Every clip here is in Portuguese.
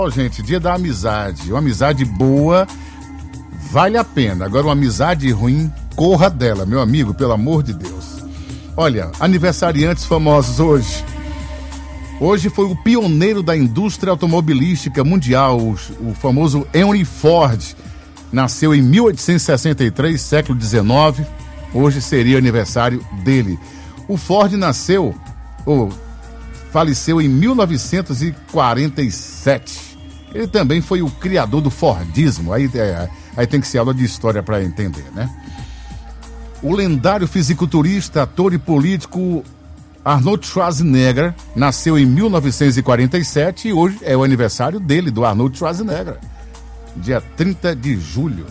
Gente, dia da amizade. Uma amizade boa vale a pena. Agora, uma amizade ruim, corra dela, meu amigo, pelo amor de Deus. Olha, aniversariantes famosos hoje. Hoje foi o pioneiro da indústria automobilística mundial, o famoso Henry Ford. Nasceu em 1863, século XIX. Hoje seria o aniversário dele. O Ford faleceu em 1947. Ele também foi o criador do Fordismo. Aí tem que ser aula de história para entender, né? O lendário fisiculturista, ator e político Arnold Schwarzenegger nasceu em 1947 e hoje é o aniversário dele, do Arnold Schwarzenegger. Dia 30 de julho.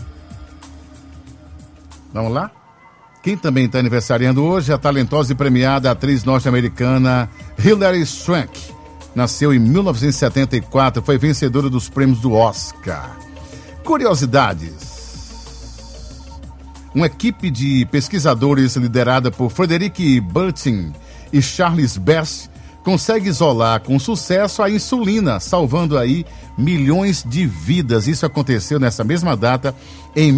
Vamos lá? Quem também está aniversariando hoje é a talentosa e premiada atriz norte-americana Hilary Swank. Nasceu em 1974, foi vencedora dos prêmios do Oscar. Curiosidades. Uma equipe de pesquisadores liderada por Frederick Bertin e Charles Best consegue isolar com sucesso a insulina, salvando aí milhões de vidas. Isso aconteceu nessa mesma data, em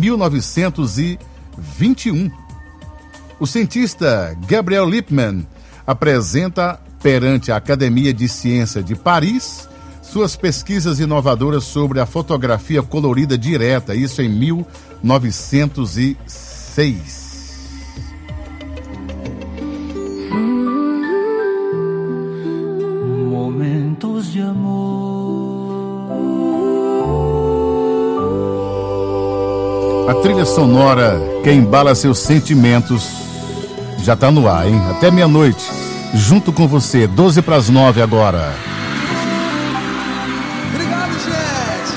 1921. O cientista Gabriel Lippmann apresenta perante a Academia de Ciência de Paris suas pesquisas inovadoras sobre a fotografia colorida direta, isso em 1906. Momentos de amor. A trilha sonora que embala seus sentimentos já tá no ar, hein? Até meia-noite, junto com você, 8:50 agora. Obrigado, gente.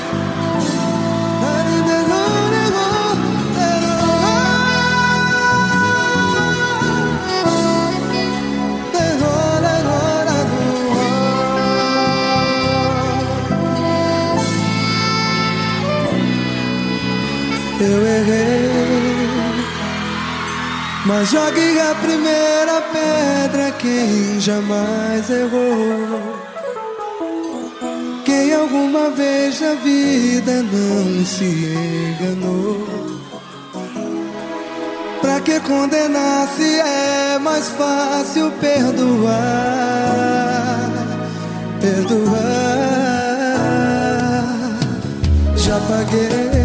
Eu errei, mas jogue a primeira pedra quem jamais errou. Quem alguma vez na vida não se enganou. Pra que condenar se é mais fácil perdoar? Perdoar. Já paguei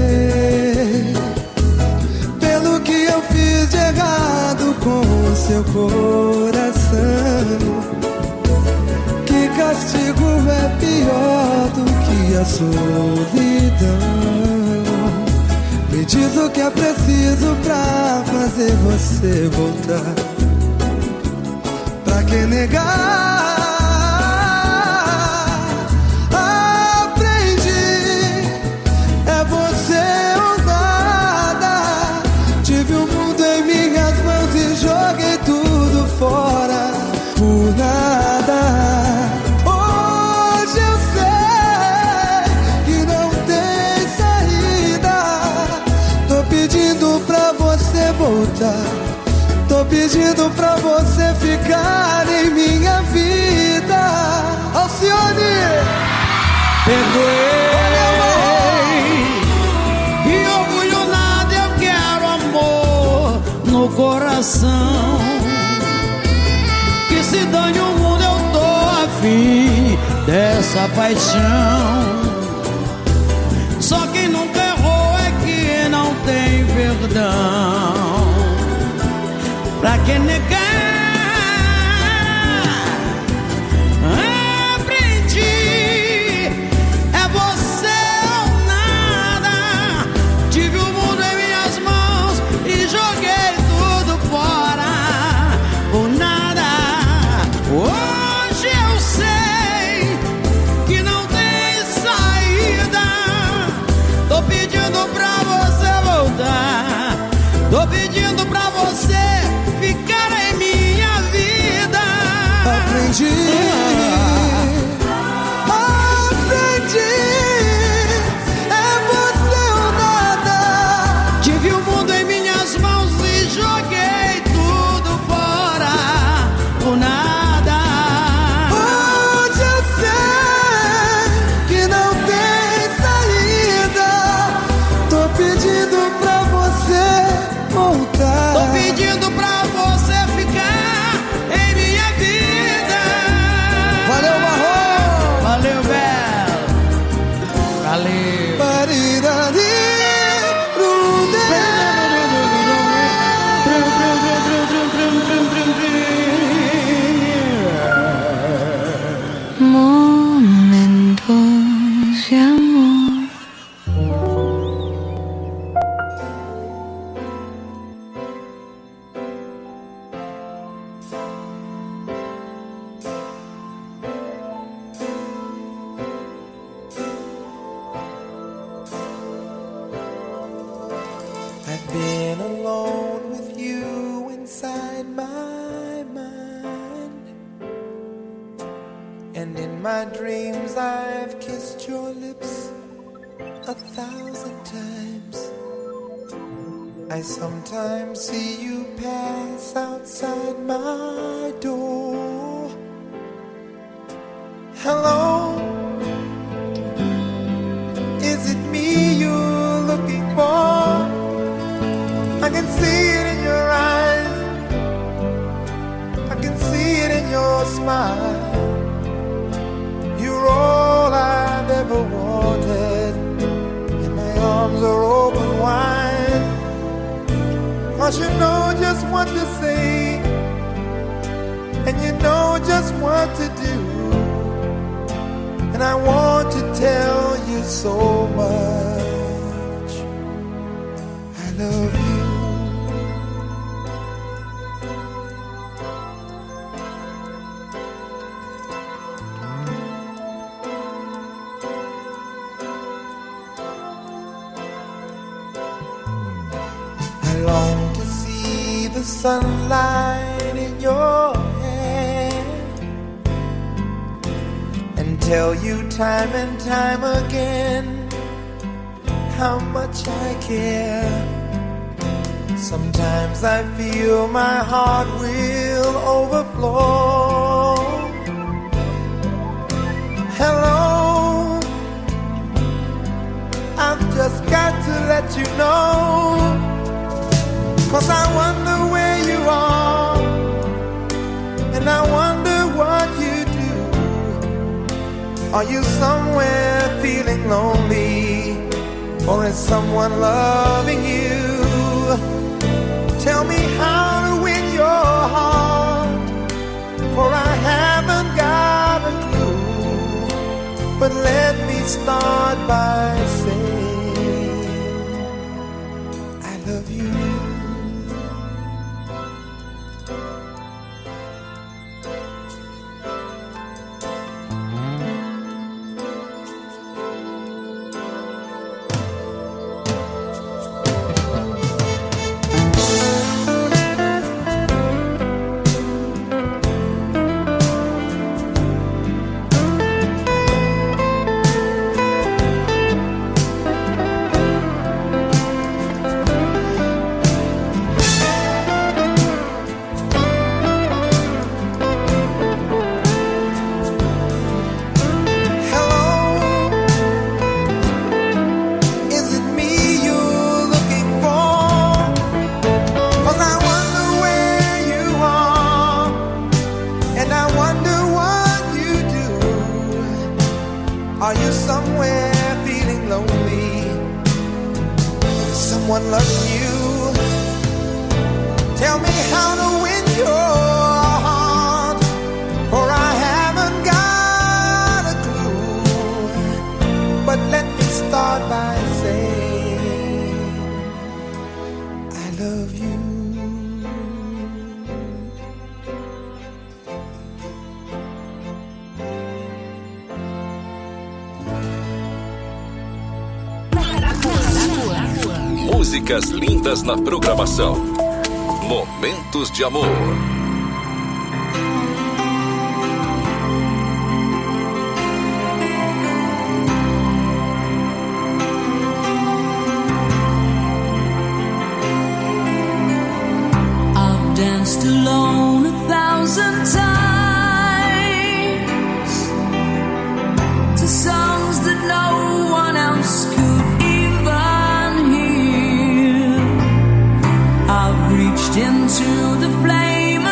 pelo que eu fiz de errado com seu coração. Que castigo é pior do que a solidão. Me diz o que é preciso pra fazer você voltar. Pra que negar? Fora por nada. Hoje eu sei que não tem saída. Tô pedindo pra você voltar. Tô pedindo pra você ficar em minha vida. Alcione! Perdoei. E orgulho nada, eu quero amor no coração. Se dane o mundo, eu tô afim dessa paixão. Só quem nunca errou é que não tem perdão. Pra que negar? Aprendi, é você ou nada. Tive o mundo em minhas mãos e joguei tudo fora. Por nada. Hoje eu sei que não tem saída. Tô pedindo pra você voltar. Tô pedindo pra você ficar em mim. ese amor. I've been alone with you inside my mind, and in my dreams I've kissed your lips 1,000 times. I sometimes see you pass outside my door. Hello, is it me you're looking for? I can see it in your eyes, I can see it in your smile. You're all I've ever wanted, and my arms are open wide. 'Cause you know just what to say, and you know just what to do, and I want to tell you so much. I love you. I long to see the sunlight in your hair and tell you time and time again how much I care. Sometimes I feel my heart will overflow. Hello, I've just got to let you know, 'cause I wonder where you are, and I wonder what you do. Are you somewhere feeling lonely, or is someone loving you? Tell me how to win your heart, for I haven't got a clue. But let me start by saying I love you. Are you somewhere feeling lonely? Is someone loving you? Tell me how to win your heart, for I haven't got a clue. But let me start by saying I love you. Músicas lindas na programação. Momentos de amor. I've danced alone 1,000 times to songs that no one else could even hear. I've reached into the flame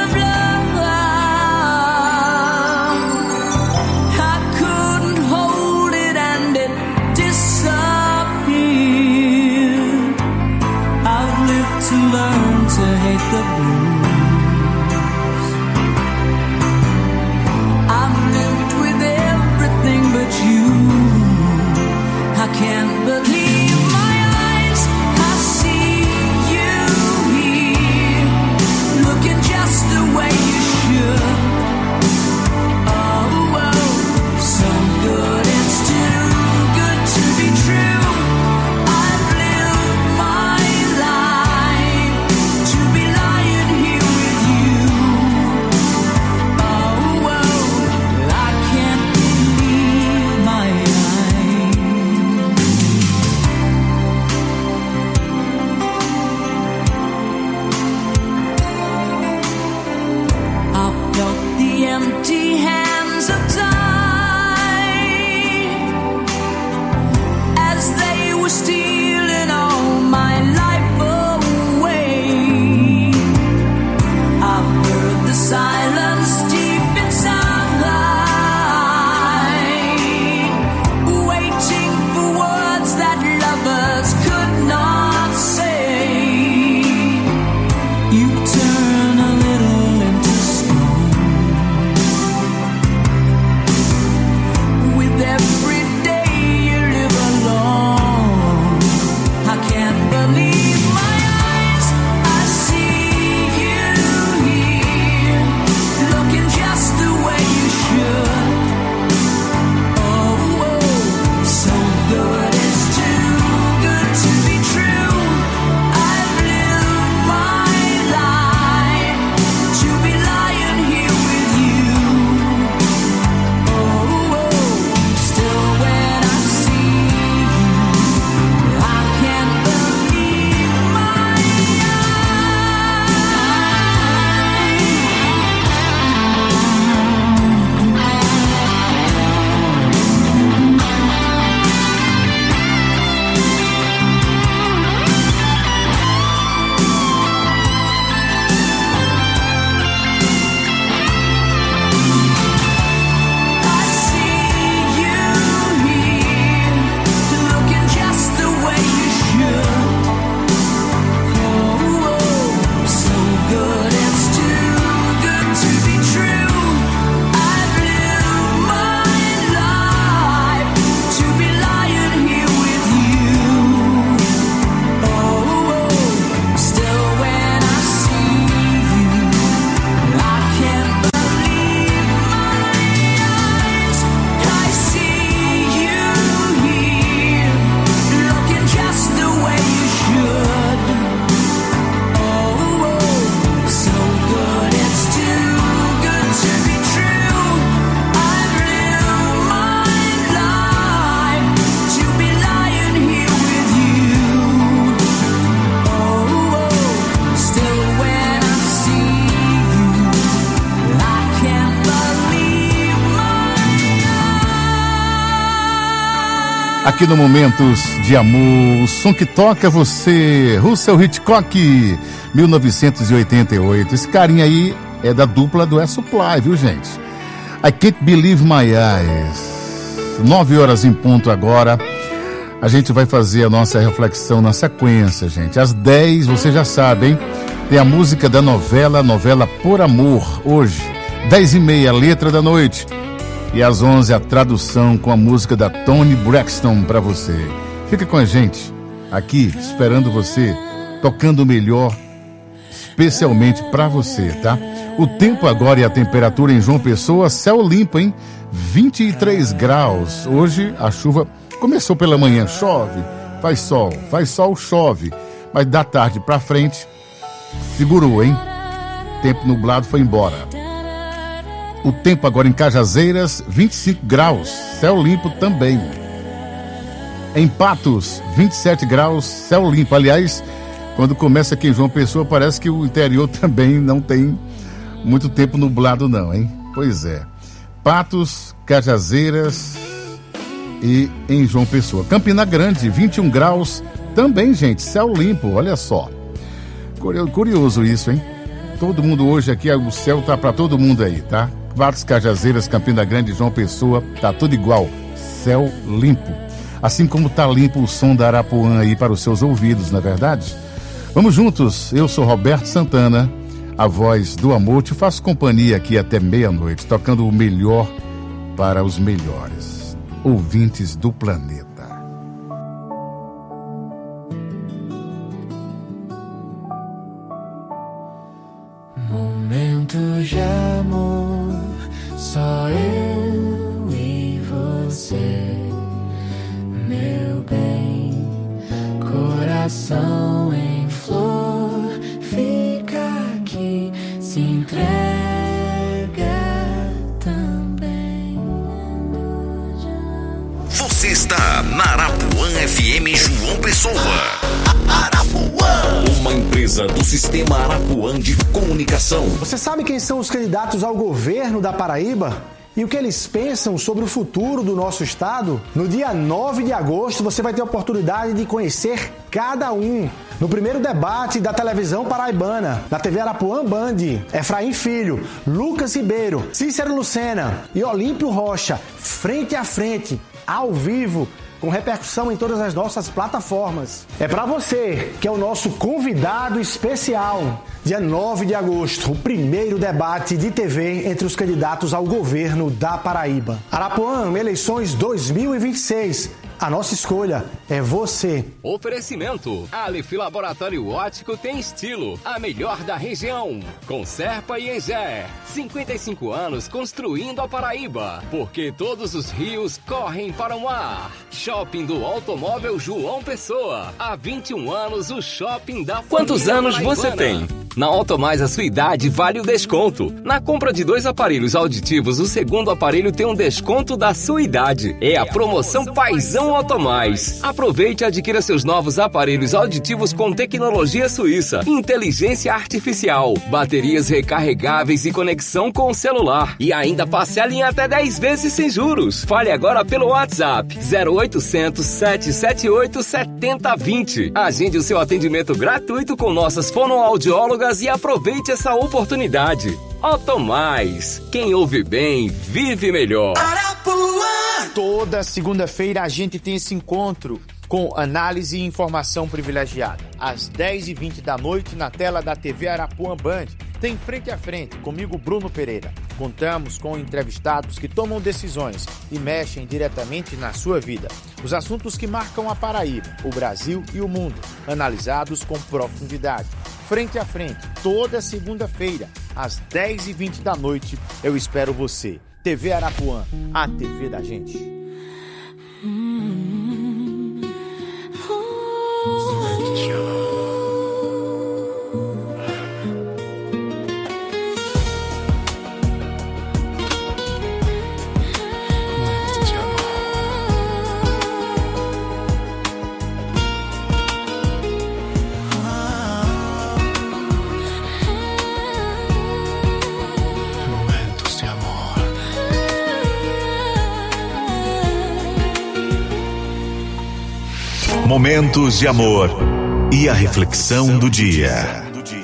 Aqui no Momentos de Amor, o som que toca você, Russell Hitchcock, 1988. Esse carinha aí é da dupla do Supply, viu, gente? I Can't Believe My Eyes. 9 horas em ponto agora. A gente vai fazer a nossa reflexão na sequência, gente. Às 10, você já sabe, hein? Tem a música da novela Por Amor, hoje. 10h30, letra da noite. E às 11, a tradução com a música da Toni Braxton pra você. Fica com a gente, aqui, esperando você, tocando o melhor, especialmente pra você, tá? O tempo agora e a temperatura em João Pessoa, céu limpo, hein? 23 graus. Hoje a chuva começou pela manhã, chove, faz sol, chove. Mas da tarde pra frente, segurou, hein? Tempo nublado foi embora. O tempo agora em Cajazeiras, 25 graus, céu limpo também. Em Patos, 27 graus, céu limpo. Aliás, quando começa aqui em João Pessoa, parece que o interior também não tem muito tempo nublado não, hein? Pois é. Patos, Cajazeiras e em João Pessoa. Campina Grande, 21 graus, também, gente, céu limpo, olha só. Curioso isso, hein? Todo mundo hoje aqui, o céu tá pra todo mundo aí, tá? Patos, Cajazeiras, Campina Grande, João Pessoa, tá tudo igual, céu limpo. Assim como tá limpo o som da Arapuã aí para os seus ouvidos, não é verdade? Vamos juntos, eu sou Roberto Santana, a voz do amor, te faço companhia aqui até meia-noite, tocando o melhor para os melhores ouvintes do planeta. Momentos de amor, só eu e você, meu bem, coração em flor, fica aqui, se entrega também. Você está na Arapuã FM João Pessoa. Arapuã, uma empresa do Sistema Arapuã de Comunicação. Você sabe quem são os candidatos ao governo da Paraíba? E o que eles pensam sobre o futuro do nosso estado? No dia 9 de agosto, você vai ter a oportunidade de conhecer cada um. No primeiro debate da televisão paraibana, na TV Arapuã Band, Efraim Filho, Lucas Ribeiro, Cícero Lucena e Olímpio Rocha, frente a frente, ao vivo, com repercussão em todas as nossas plataformas. É para você, que é o nosso convidado especial. Dia 9 de agosto, o primeiro debate de TV entre os candidatos ao governo da Paraíba. Arapuã, eleições 2026. A nossa escolha é você. Oferecimento. Aleph Laboratório Óptico tem estilo. A melhor da região. Com Serpa e Egé. 55 anos construindo a Paraíba. Porque todos os rios correm para o mar. Shopping do Automóvel João Pessoa. Há 21 anos o shopping da família. Quantos anos você tem? Na Automais, a sua idade vale o desconto. Na compra de 2 aparelhos auditivos, o segundo aparelho tem um desconto da sua idade. É a promoção Paizão Automais. Aproveite e adquira seus novos aparelhos auditivos com tecnologia suíça, inteligência artificial, baterias recarregáveis e conexão com o celular. E ainda parcela em até 10 vezes sem juros. Fale agora pelo WhatsApp 0800 778 7020. Agende o seu atendimento gratuito com nossas fonoaudiólogas e aproveite essa oportunidade. Automais. Quem ouve bem, vive melhor. Toda segunda-feira a gente tem esse encontro com análise e informação privilegiada. Às 10h20 da noite, na tela da TV Arapuã Band, tem Frente a Frente, comigo Bruno Pereira. Contamos com entrevistados que tomam decisões e mexem diretamente na sua vida. Os assuntos que marcam a Paraíba, o Brasil e o mundo, analisados com profundidade. Frente a Frente, toda segunda-feira, às 10h20 da noite, eu espero você. TV Arapuã, a TV da gente. momentos de amor e a reflexão do dia.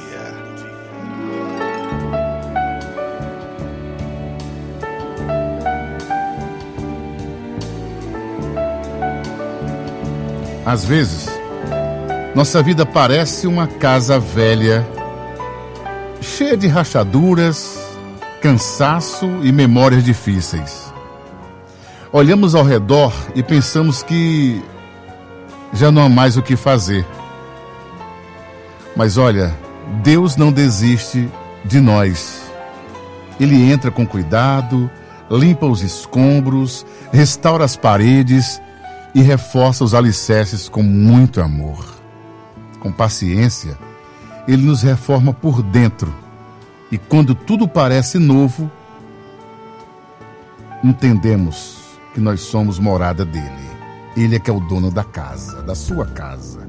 Às vezes, nossa vida parece uma casa velha, cheia de rachaduras, cansaço e memórias difíceis. Olhamos ao redor e pensamos que já não há mais o que fazer. Mas olha, Deus não desiste de nós. Ele entra com cuidado, limpa os escombros, restaura as paredes e reforça os alicerces com muito amor. Com paciência, Ele nos reforma por dentro. E quando tudo parece novo, entendemos que nós somos morada dEle. Ele é que é o dono da casa, da sua casa.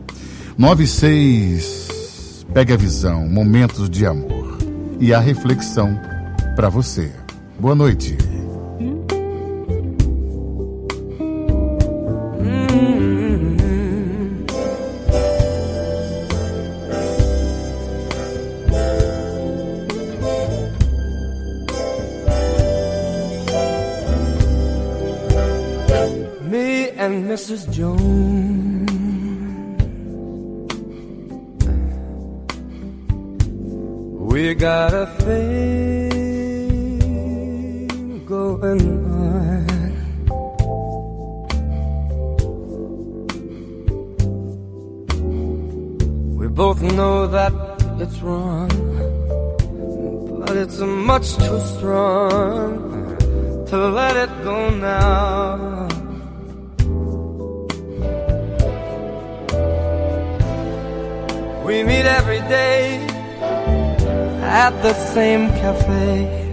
9:6, pegue a visão, momentos de amor. E a reflexão para você. Boa noite. Mrs. Jones, we got a thing going on. We both know that it's wrong, but it's much too strong to let it go now. We meet every day at the same cafe,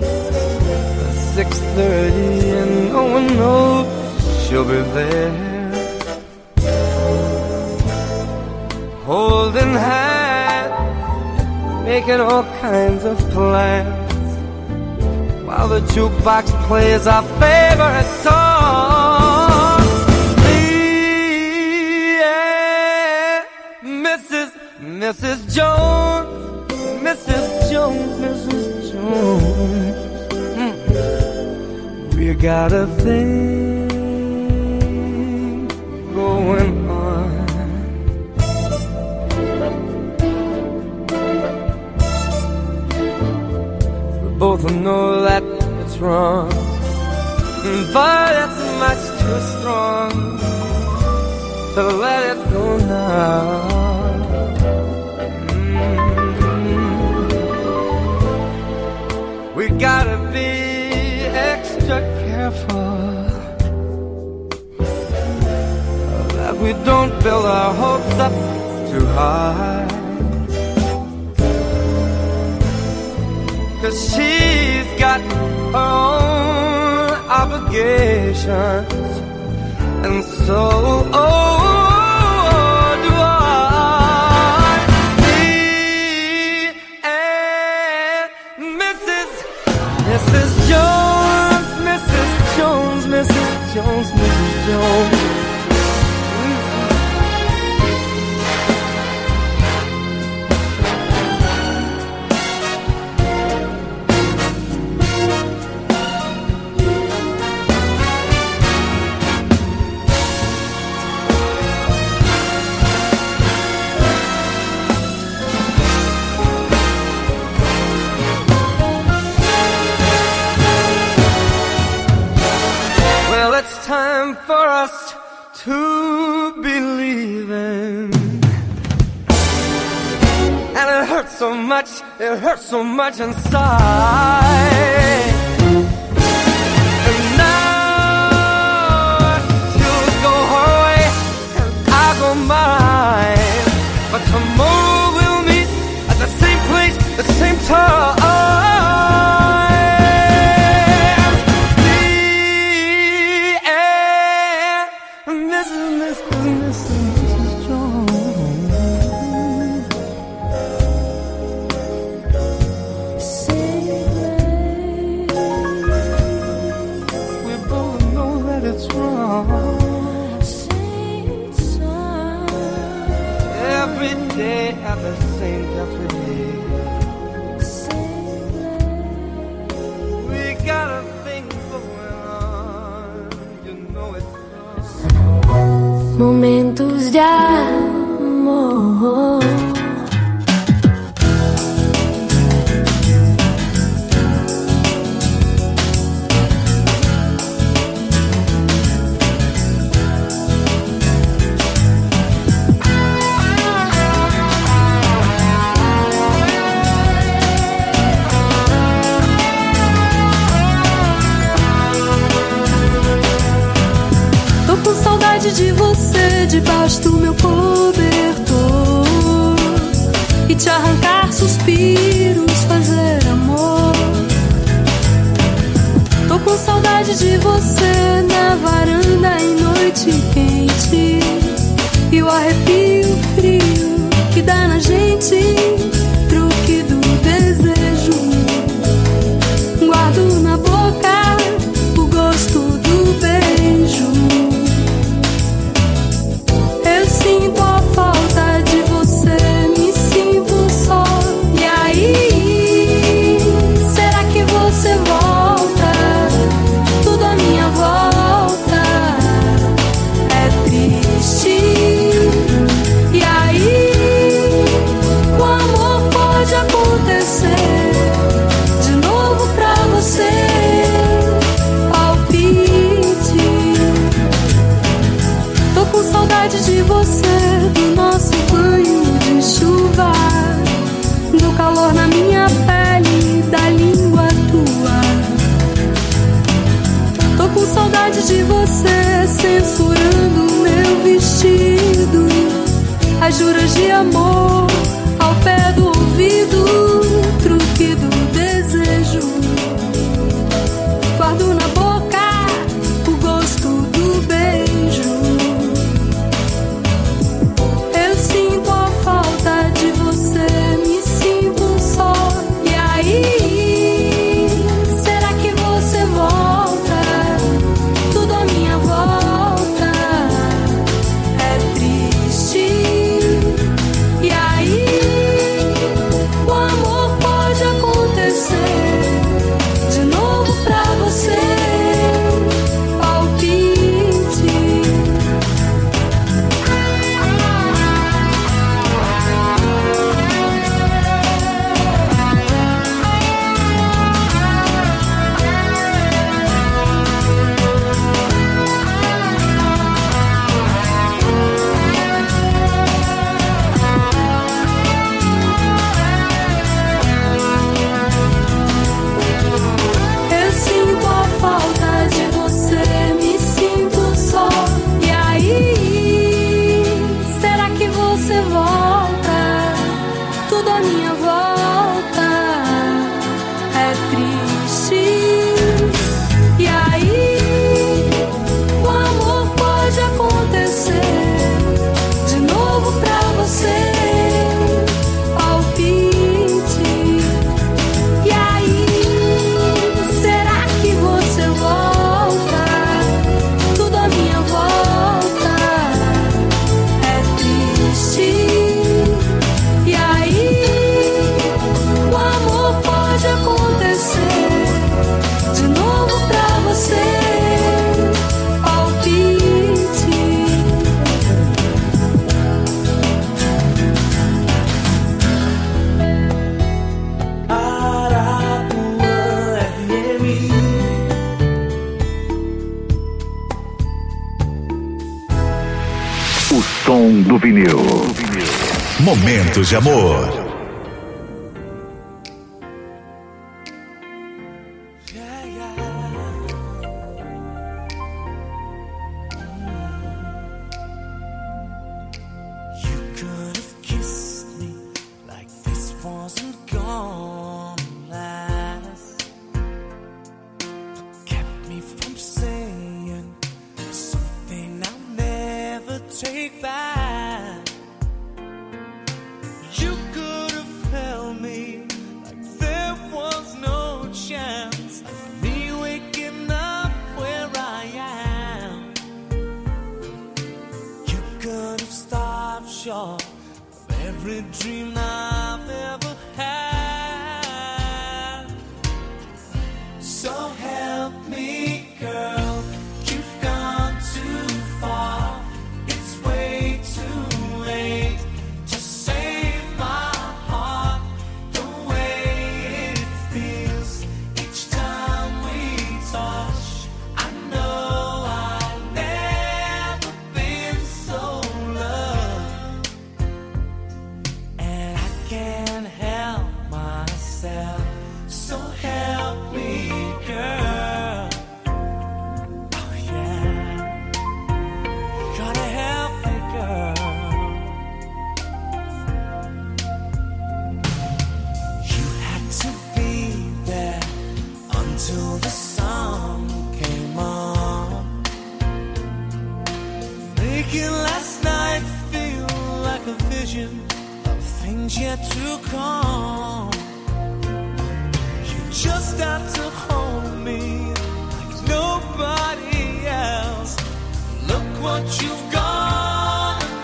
6:30 and no one knows she'll be there, holding hands, making all kinds of plans, while the jukebox plays our favorite song. Mrs. Jones, Mrs. Jones, Mrs. Jones, we got a thing going on. We both know that it's wrong, but it's much too strong to let it go now. We gotta be extra careful that we don't build our hopes up too high, 'cause she's got her own obligations, and so do I. Mrs. Jones, Mrs. Jones, Mrs. Jones, Mrs. Jones. It's time for us to be leaving, and it hurts so much inside. And now she'll go her way and I'll go mine, but tomorrow we'll meet at the same place, the same time. Same time. every day at the same cafe. We got a thing going on, you know it's wrong. Momentos de amor. Com saudade de você debaixo do meu cobertor e te arrancar suspiros, fazer amor. Tô com saudade de você na varanda em noite quente e o arrepio frio que dá na gente, truque do desejo. Guardo na boca o gosto do beijo. Sinto a falta de você, me sinto só. E aí, será que você volta? Tudo à minha volta é triste. E aí, o amor pode acontecer de novo pra você. Palpite. Tô com saudade de você, do nosso banho de chuva, do calor na minha pele, da língua tua. Tô com saudade de você, censurando meu vestido, as juras de amor ao pé do ouvido, truque do desejo. Guardo na boca o gosto do beijo. Sinto a falta de você, me sinto só. E aí, será que você volta? Tudo à minha volta é triste. E aí, o amor pode acontecer de novo pra você. som do vinil. Momentos de amor. every dream I've ever had. So help me, girl, you've gone too far. It's way too late to save my heart. The way it feels each time we touch, I know I've never been so loved. And I can't help myself, so help me, girl. Oh yeah, gotta help me, girl. You had to be there until the sun came on, making last night feel like a vision of things yet to come. You just had to hold me like nobody else. Look what you've gone and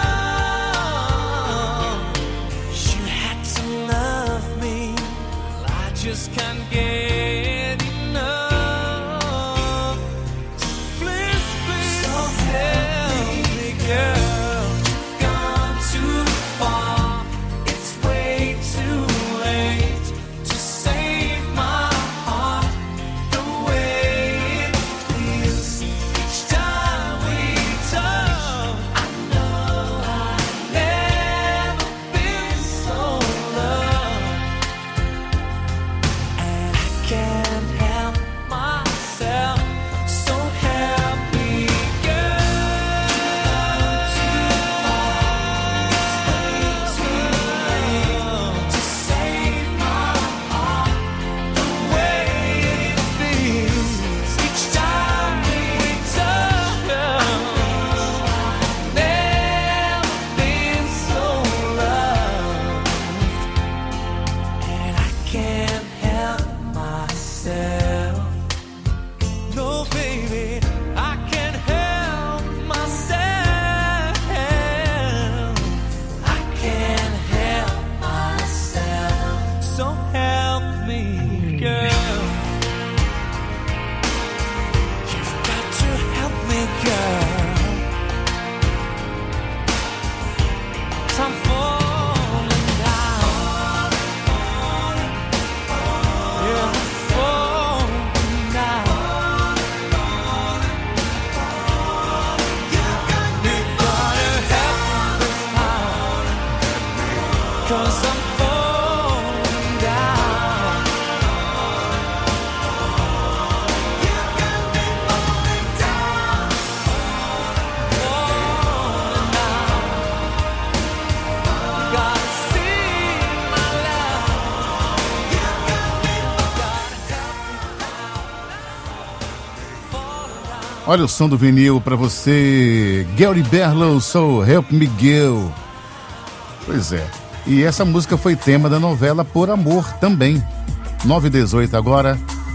done. You had to love me, well, I just can't get enough. Please, please, help me, girl. You've gone too far. It's way too late to save my heart. The way it feels each time we touch, I know I've never been so loved. And I can't help myself, so help me, girl. Too far, it's way too late to save my heart. The way it feels each time we touch, I've never been so loved. And I can't help myself. No, baby, I can't help myself. I can't help myself. So help me, girl. You've got to help me, girl. I'm falling down. Yeah, I'm falling down. You gotta help me this time, 'cause I'm falling down. You got me falling down, falling down. Gotta see my love. You got me, gotta help me. Olha o som do vinil pra você, Gary Barlow, So Help Me Girl. Pois é, e essa música foi tema da novela Por Amor também. 9h18 agora.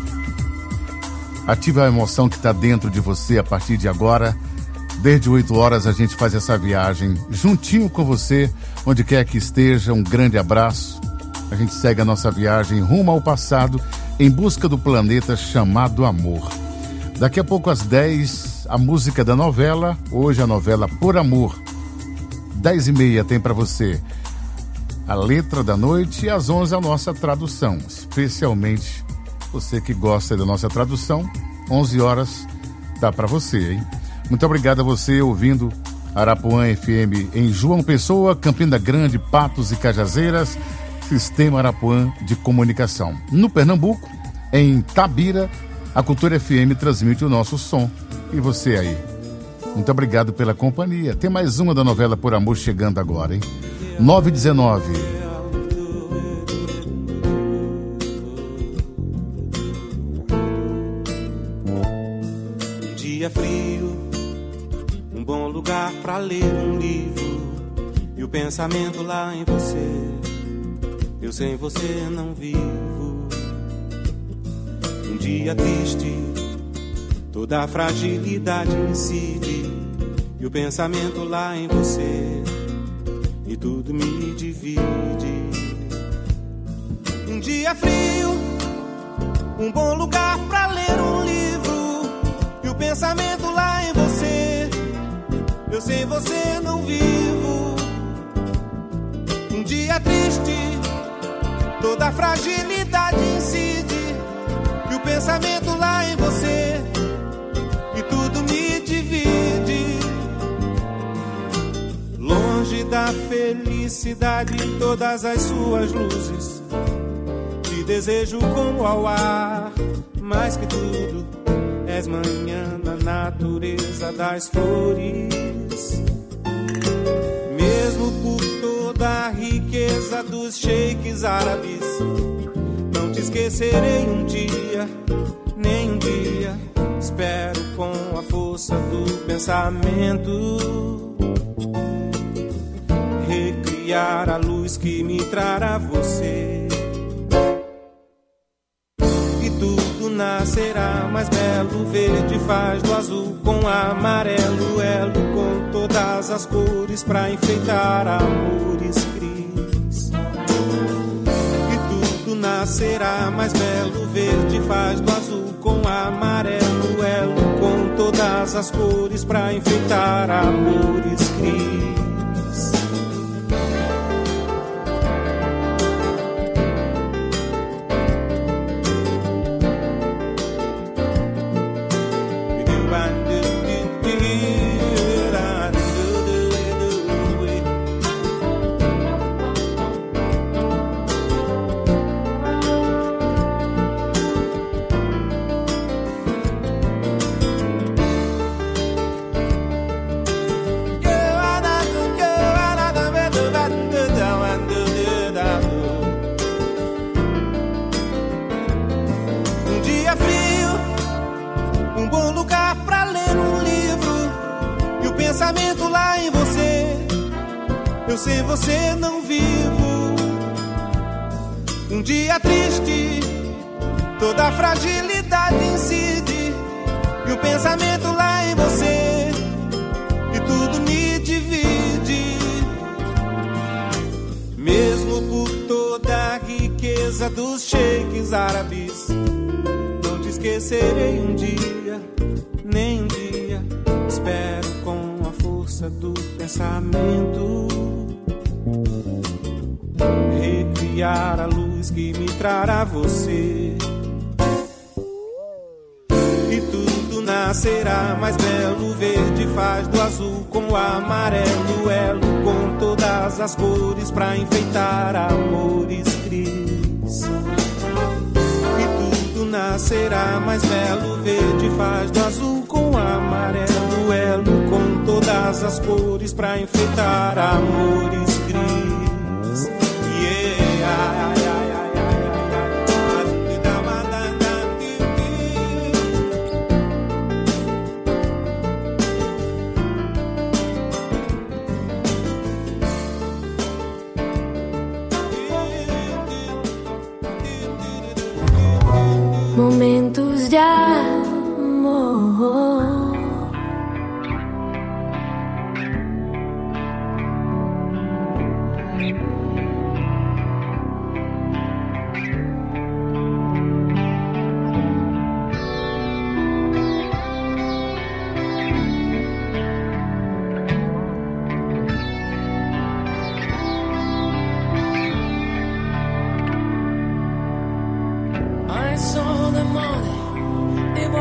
Ative a emoção que está dentro de você a partir de agora. Desde 8 horas a gente faz essa viagem juntinho com você, onde quer que esteja. Um grande abraço. A gente segue a nossa viagem rumo ao passado em busca do planeta chamado amor. Daqui a pouco às 10, a música da novela, hoje a novela Por Amor. 10h30 tem para você a letra da noite e às 11 a nossa tradução. Especialmente você que gosta da nossa tradução, 11 horas tá para você, hein? Muito obrigado a você ouvindo Arapuã FM em João Pessoa, Campina Grande, Patos e Cajazeiras, Sistema Arapuã de Comunicação. No Pernambuco, em Tabira, a Cultura FM transmite o nosso som. E você aí? Muito obrigado pela companhia. Tem mais uma da novela Por Amor chegando agora, hein? 9h19. Um dia frio, um bom lugar pra ler um livro, e o pensamento lá em você. Eu sem você não vivo. Um dia triste, toda a fragilidade incide, e o pensamento lá em você. e tudo me divide. Um dia frio, um bom lugar pra ler um livro, e o pensamento lá em você. Eu sem você não vivo. Um dia triste, toda a fragilidade incide, e o pensamento lá em você, e tudo me divide. Longe da felicidade e todas as suas luzes, te desejo como ao ar, mais que tudo, és manhã na natureza das flores. Mesmo por toda a riqueza dos sheiks árabes, não te esquecerei um dia, nem um dia. Espero com a força do pensamento recriar a luz que me trará você. E tudo nascerá mais belo, verde faz do azul com amarelo, elo com todas as cores pra enfeitar amores cris. E tudo nascerá mais belo, verde faz do azul com amarelo, elo com todas as cores pra enfeitar amores cris. Eu sem você não vivo. Um dia triste, toda a fragilidade incide, e o pensamento lá em você, e tudo me divide. Mesmo por toda a riqueza dos sheiks árabes, não te esquecerei um dia, nem um dia. Espero com a força do pensamento recriar a luz que me trará você. E tudo nascerá mais belo, verde faz do azul com o amarelo, elo com todas as cores pra enfeitar amores cris. E tudo nascerá mais belo, verde faz do azul com o amarelo, elo com todas as cores pra enfeitar amores cris. Momentos de amor. I saw the morning, it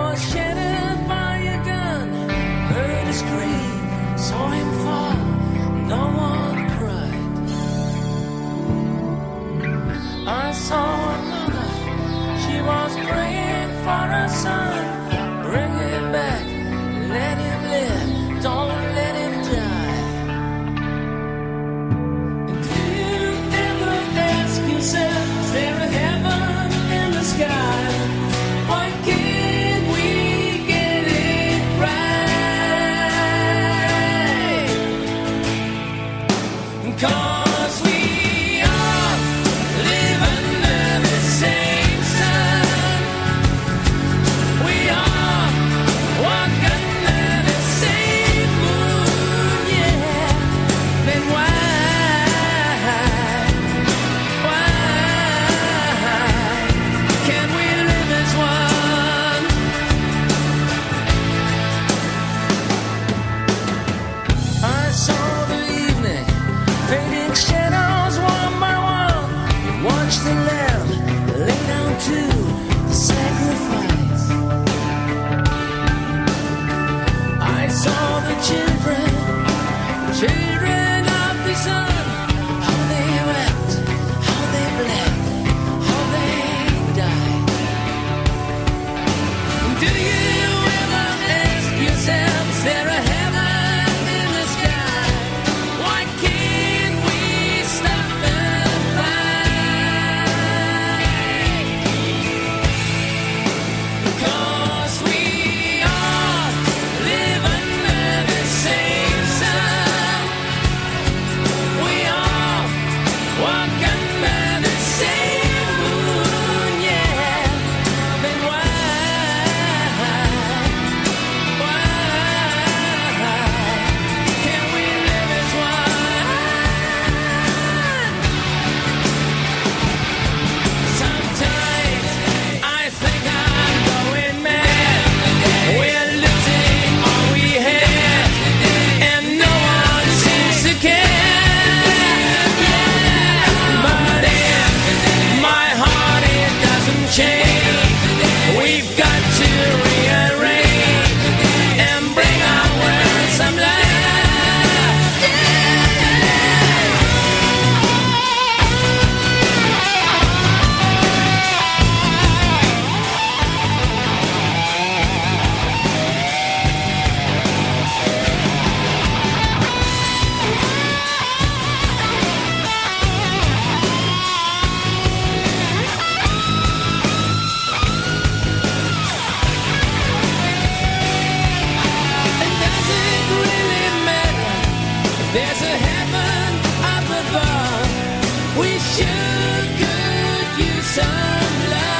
There's a heaven up above. We sure could use some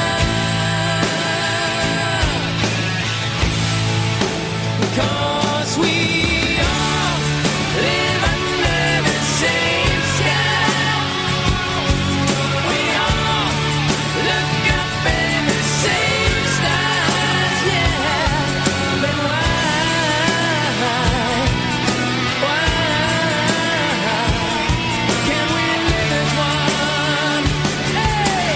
love. 'Cause we all live under the same sky. We all look up at the same stars, yeah. But why can't we live as one? Hey!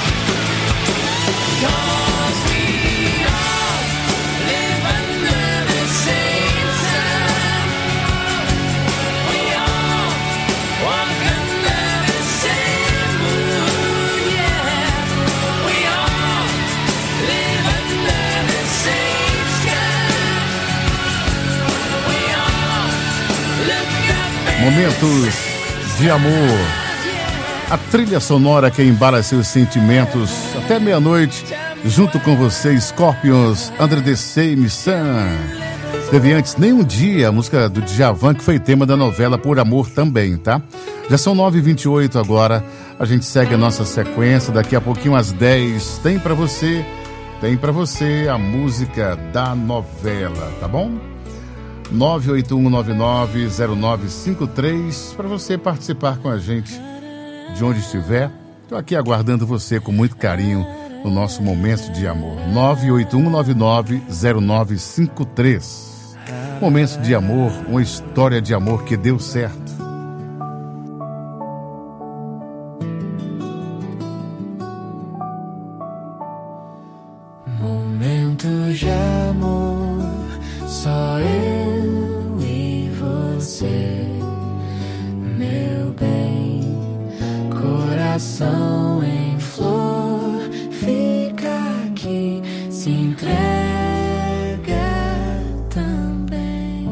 'Cause we all live under the same sun. We all walk under the same moon, yeah. We all live under the same sky. We all look up at Momentos de amor. A trilha sonora que embala seus sentimentos até meia-noite, junto com você, Scorpions, Under the Same Sun. Teve antes Nem Um Dia, a música do Djavan, que foi tema da novela Por Amor também, tá? Já são 9h28 agora, a gente segue a nossa sequência, daqui a pouquinho às 10, tem pra você a música da novela, tá bom? 981990953 para você participar com a gente de onde estiver. Estou aqui aguardando você com muito carinho no nosso momento de amor. 981990953. Momento de amor, uma história de amor que deu certo. Momentos de amor, só eu e você, meu bem, coração em flor, fica aqui, se entrega também.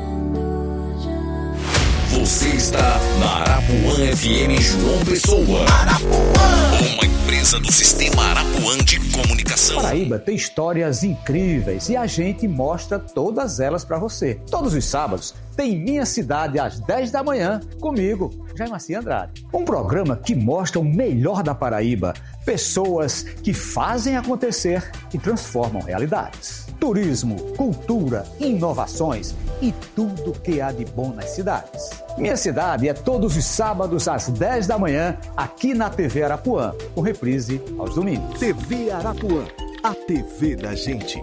Você está na Arapuã FM João Pessoa. Uma empresa do Sistema Arapuã de Comunicação. Paraíba tem histórias incríveis e a gente mostra todas elas para você. Todos os sábados tem Minha Cidade às 10 da manhã, comigo, Jaimaci Andrade. Um programa que mostra o melhor da Paraíba, pessoas que fazem acontecer e transformam realidades. Turismo, cultura, inovações e tudo que há de bom nas cidades. Minha Cidade é todos os sábados às 10 da manhã, aqui na TV Arapuã, com reprise aos domingos. TV Arapuã, a TV da gente.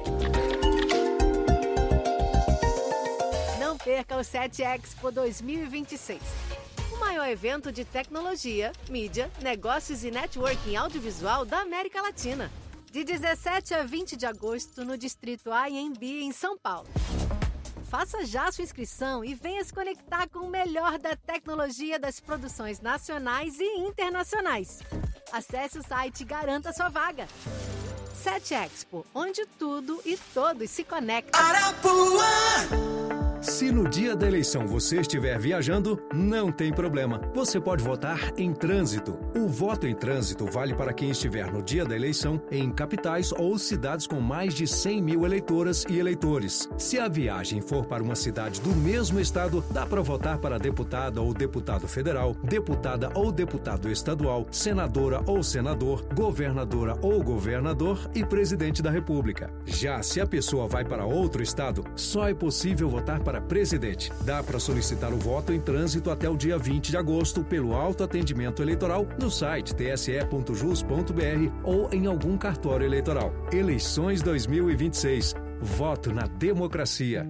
Não perca o 7 Expo 2026. O maior evento de tecnologia, mídia, negócios e networking audiovisual da América Latina. De 17 a 20 de agosto no Distrito AMB, em São Paulo. Faça já sua inscrição e venha se conectar com o melhor da tecnologia das produções nacionais e internacionais. Acesse o site e garanta sua vaga. 7 Expo, onde tudo e todos se conectam. Arapuã! Se no dia da eleição você estiver viajando, não tem problema. Você pode votar em trânsito. O voto em trânsito vale para quem estiver no dia da eleição em capitais ou cidades com mais de 100 mil eleitoras e eleitores. Se a viagem for para uma cidade do mesmo estado, dá para votar para deputada ou deputado federal, deputada ou deputado estadual, senadora ou senador, governadora ou governador e presidente da República. Já se a pessoa vai para outro estado, só é possível votar para presidente. Dá para solicitar o voto em trânsito até o dia 20 de agosto pelo autoatendimento eleitoral no site tse.jus.br ou em algum cartório eleitoral. Eleições 2026. Voto na democracia.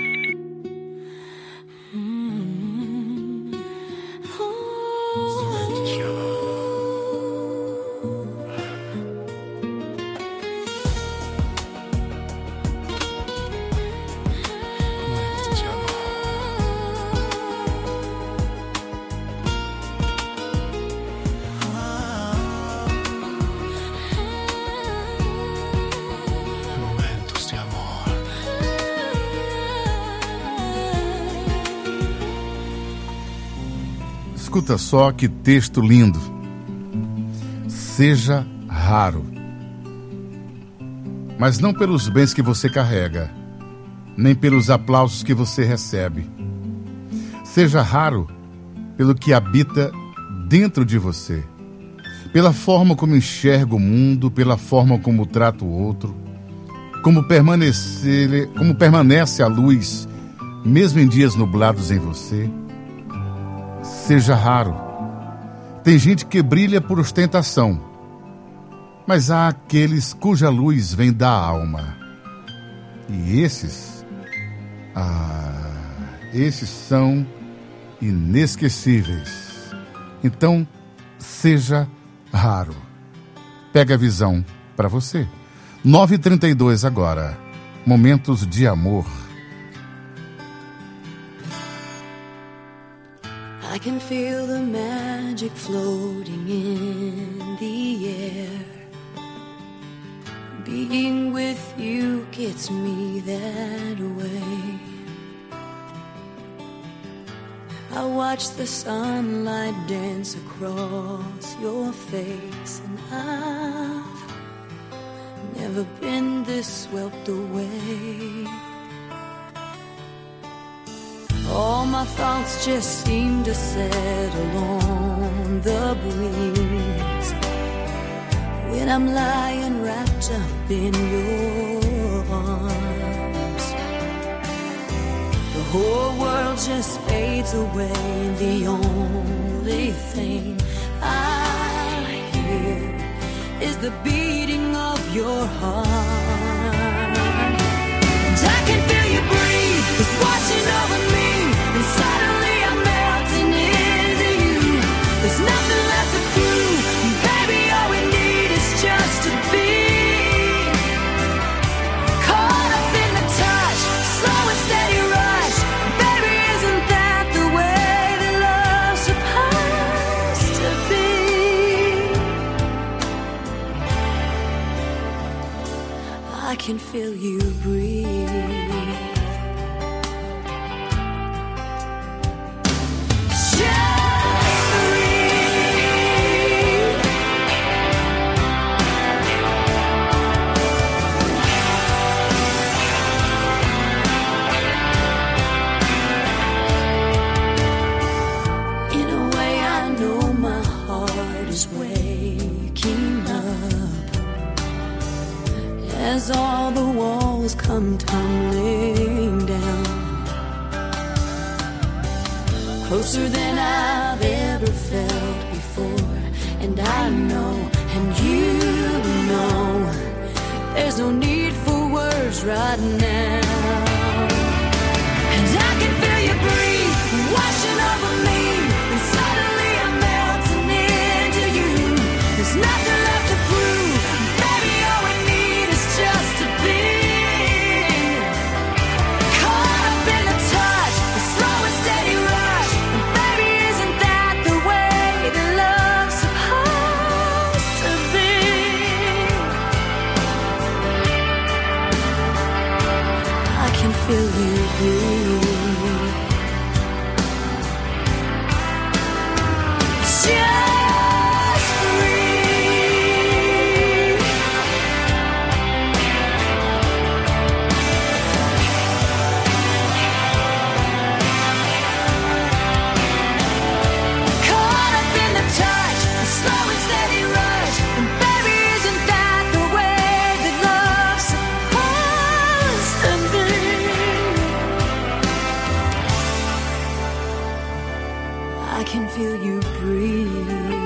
Escuta só que texto lindo. Seja raro, mas não pelos bens que você carrega, nem pelos aplausos que você recebe. Seja raro pelo que habita dentro de você, pela forma como enxerga o mundo, pela forma como trata o outro, como permanece a luz, mesmo em dias nublados em você. Seja raro. Tem gente que brilha por ostentação, mas há aqueles cuja luz vem da alma. E esses são inesquecíveis. Então, seja raro. Pega a visão para você. 9h32 agora. Momentos de amor. I can feel the magic floating in the air. Being with you gets me that way. I watch the sunlight dance across your face, and I've never been this swept away. All my thoughts just seem to settle on the breeze when I'm lying wrapped up in your arms. The whole world just fades away, and the only thing I hear is the beating of your heart. And I can feel you breathe, it's washing over me, and suddenly I'm melting into you. There's nothing left to prove, baby, all we need is just to be caught up in the touch, slow and steady rush. Baby, isn't that the way that love's supposed to be? I can feel you breathe. As all the walls come tumbling down, closer than I've ever felt before. And I know, and you know, there's no need for words right now. And I can feel you breathe, washing over me, and suddenly I'm melting into you. There's nothing left to prove, baby, all we need is just to be caught up in the touch, the slow and steady rush. And baby, isn't that the way that love's supposed to be? I can feel you breathe. Just breathe. Caught up in the touch, the slow and steady rush. And baby, isn't that the way that love's supposed to be? I can feel you breathe.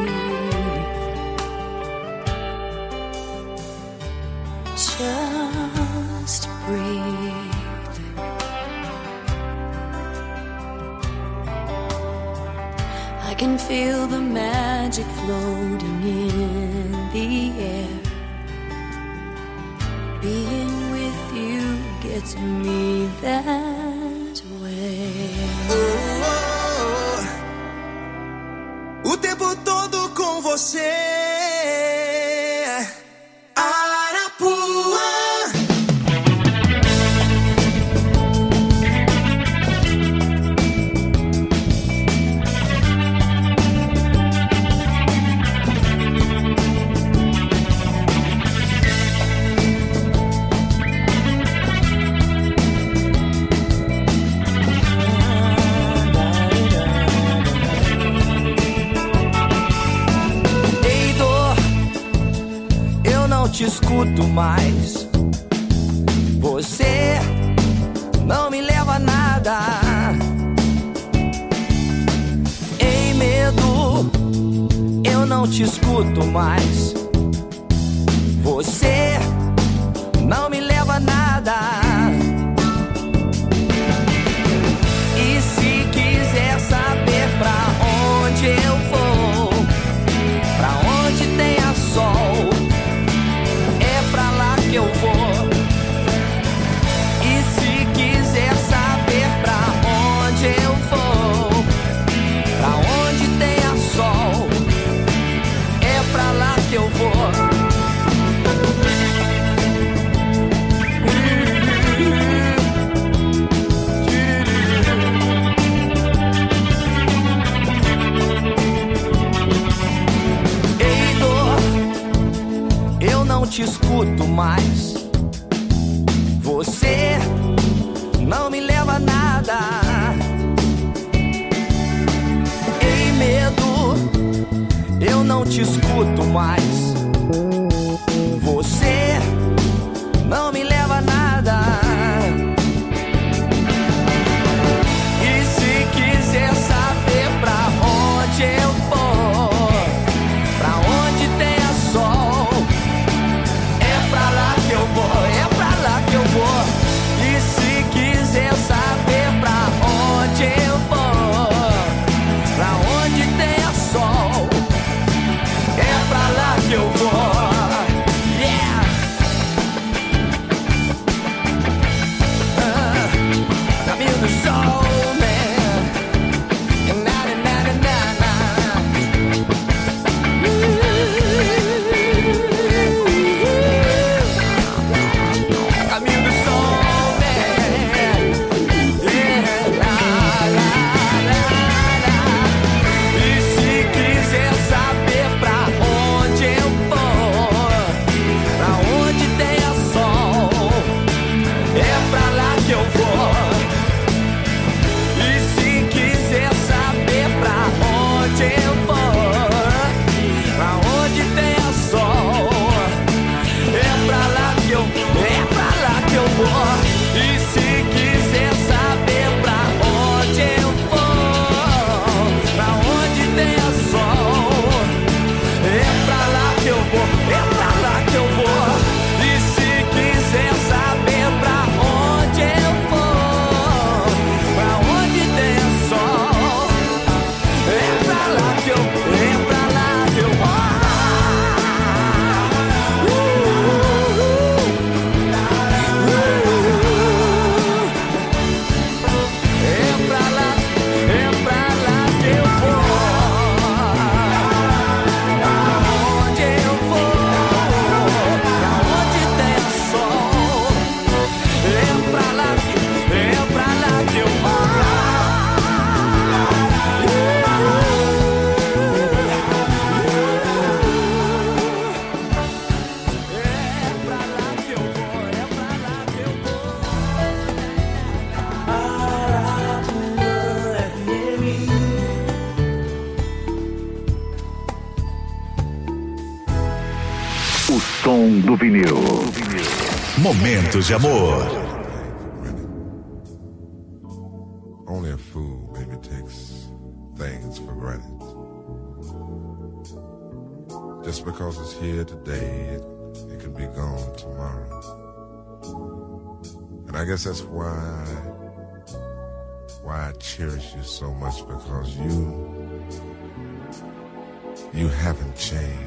Just breathe. I can feel the magic floating in the air. Being with you gets me that way. O tempo todo com você. Arapuã. te escuto mais. Você não me leva a nada. Em medo, eu não te escuto mais. Você não me leva a nada. E se quiser saber pra onde eu vou, pra onde tenha sol, é pra lá que eu vou. E se quiser saber pra onde eu vou, pra onde tenha sol, é pra lá que eu vou. Não te escuto mais. Você não me leva a nada. Em medo, eu não te escuto mais. Você não me leva a nada. E se quiser saber pra onde eu vou, pra onde tenha sol, é pra lá que eu vou. E se quiser saber pra onde eu vou, pra onde tenha sol, é pra lá que eu vou. Yeah! Caminho do sol, man. Na, na, na, na, na. Caminho do sol, man. Yeah, la, la, la, la. E se quiser saber pra onde eu vou, pra onde tenha sol, é pra lá que eu vou. E se quiser saber pra onde eu vou, pra onde tenha sol, é pra lá que eu vou. E se quiser saber pra onde eu vou, pra onde tenha sol, é pra lá que eu vou. É pra lá que eu vou. E se quiser saber pra onde eu vou, pra onde tenha sol, é pra lá que eu vou. É pra lá que eu vou. O som do vinil. Momentos de amor. Only a fool maybe takes things for granted. Just because it's here today, it can be gone tomorrow. And I guess that's why I cherish you so much, because you haven't changed.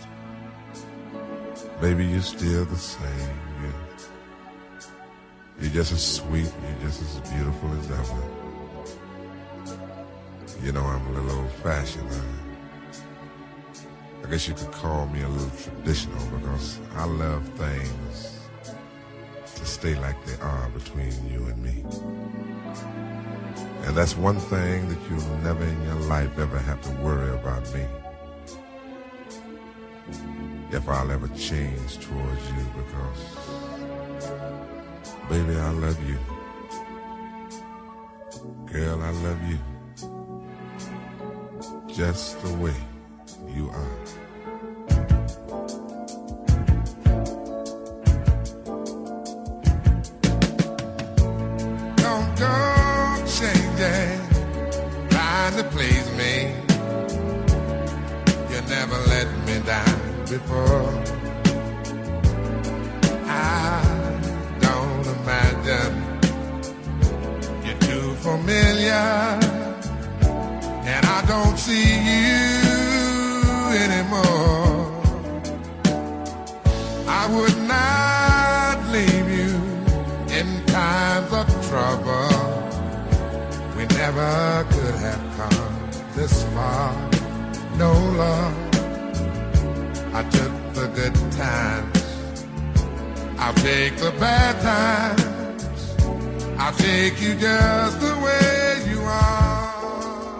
Baby, you're still the same. You're just as sweet, you're just as beautiful as ever. You know, I'm a little old-fashioned. I guess you could call me a little traditional, because I love things to stay like they are between you and me. And that's one thing that you'll never in your life ever have to worry about me. If I'll ever change towards you, because, baby, I love you. Girl, I love you. Just the way you are. trying to please me. You never let me down before. I don't imagine you're too familiar, and I don't see you anymore. I would not leave you in times of trouble. We never could have come this far. No love, I took the good times, I'll take the bad times, I'll take you just the way you are.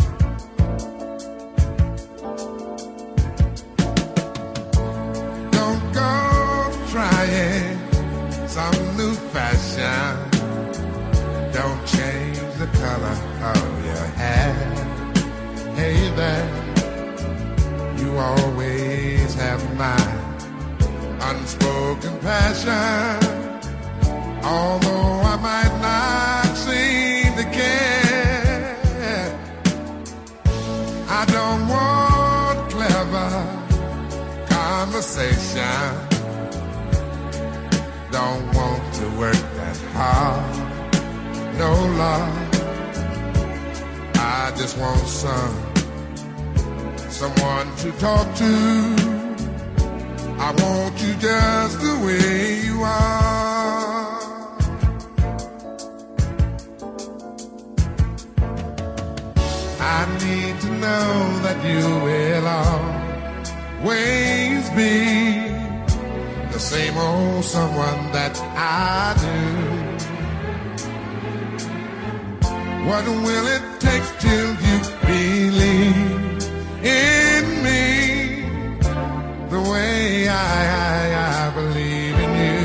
Don't go trying some new fashion. Don't change the color of your hair. Hey there, you always have my unspoken passion. Although I might not seem to care, I don't want clever conversation. Don't want to work that hard. No love, I just want someone to talk to. I want you just the way you are. I need to know that you will always be the same old someone that I do. What will it take till you believe in me the way I believe in you?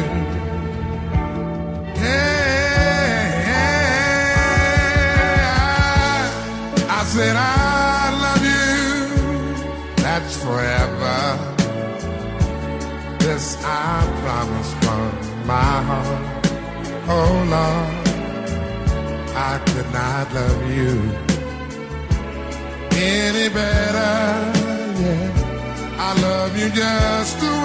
Yeah, I said I love you, that's forever. This I promise from my heart. Oh Lord, I could not love you any better, yeah. I love you just the